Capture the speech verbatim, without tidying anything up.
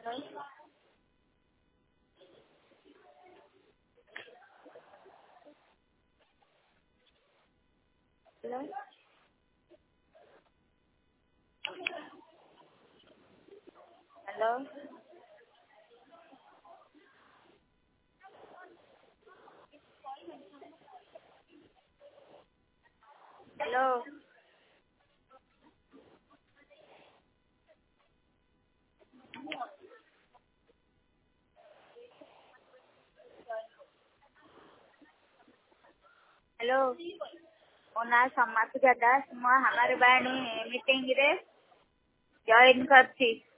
Hello? Hello? Hello? Hello ମୋ ନାଁ ସମାପିକା ଦାସ ମୁଁ ହମାର ବାଣୀ ମିଟିଂରେ ଜଏନ୍ କରିଛି।